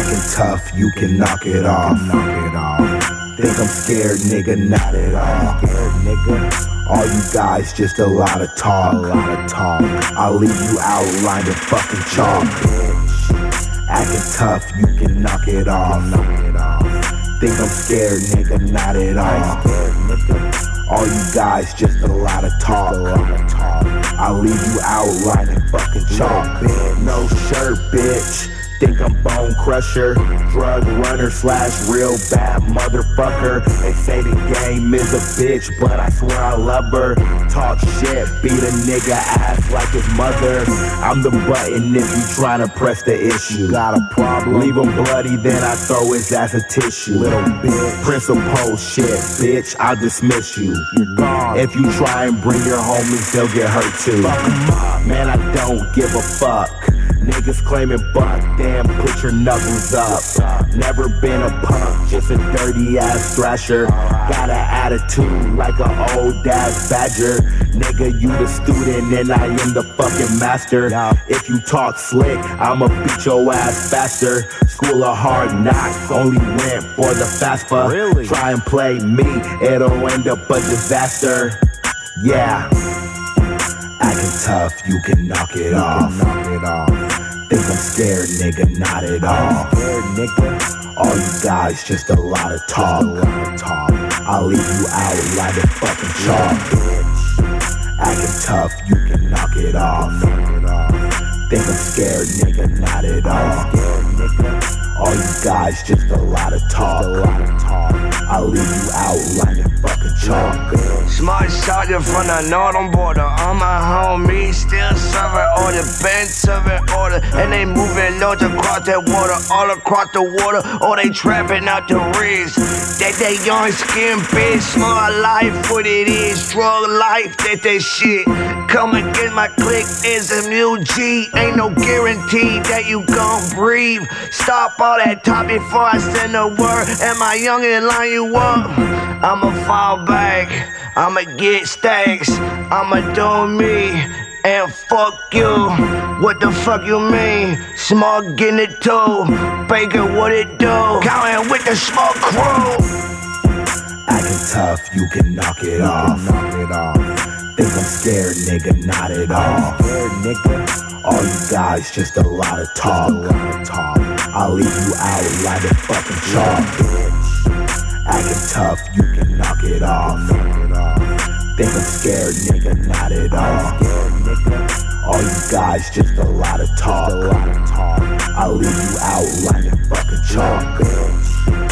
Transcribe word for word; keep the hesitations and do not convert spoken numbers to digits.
Acting tough, you can knock it off. Knock it off. Think I'm scared, nigga, not at all. Scared, nigga. All you guys just a lot of talk. A lot of talk. I'll leave you outlined in fucking chalk. Acting tough, you can knock it off. Knock it off. Think I'm scared, nigga, not at all. Scared, nigga. All you guys just a lot of talk. A lot of talk. I'll leave you outlined in fucking chalk. No shirt, bitch. Think I'm bone crusher, drug runner slash real bad motherfucker. They say the game is a bitch, but I swear I love her. Talk shit, beat a nigga ass like his mother. I'm the button if you tryna press the issue. Got a problem? Leave him bloody, then I throw his ass a tissue. Little bitch, principal shit, bitch, I'll dismiss you. You're gone. If you try and bring your homies, they'll get hurt too. Man, I don't give a fuck. Niggas claiming buck, damn, put your knuckles up. Never been a punk, just a dirty ass thrasher. Got an attitude like an old ass badger. Nigga, you the student and I am the fucking master. If you talk slick, I'ma beat your ass faster. School of hard knocks, only went for the FAFSA. Really? Try and play me, it'll end up a disaster. Yeah. Acting tough, you can knock it off. Knock it off. Think I'm scared, nigga, not at all. Scared, nigga. All you guys just a lot of talk. A lot of talk. I'll leave you out like a fucking chalk, bitch. Acting tough, you can knock it off. Knock it off. Think I'm scared, nigga, not at all. Scared, nigga. All you guys just a lot of talk. A lot of talk. I'll leave you out like a fucking chalk, bitch. Smart soldier from the northern border. All my homies still serving order, been serving order, and they moving loads across that water, all across the water, or they trapping out the rigs. That they young skin bitch, small life, what it is, drug life, that that shit. Come against my clique is a new G. Ain't no guarantee that you gon' breathe. Stop all that talk before I send a word. Am I young and line you up? I'ma fall back. I'ma get stacks, I'ma do me, and fuck you. What the fuck you mean? Small getting it too, Baker what it do? Counting with the smoke crew. Acting tough, you can knock it off. Knock it off. Think I'm scared, nigga, not at all. Scared, nigga. All you guys just a lot of talk. A lot of talk. I'll leave you out like a fucking chalk, bitch. Acting tough, you can knock it off. Knock it off. Think I'm scared, nigga, not at all. Scared, nigga. All you guys just a lot of talk. A lot of talk. I'll leave you out like a fucking chalk, bitch.